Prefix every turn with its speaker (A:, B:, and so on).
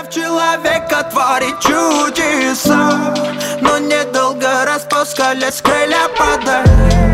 A: в человека творит чудеса, но недолго распускались крылья падали.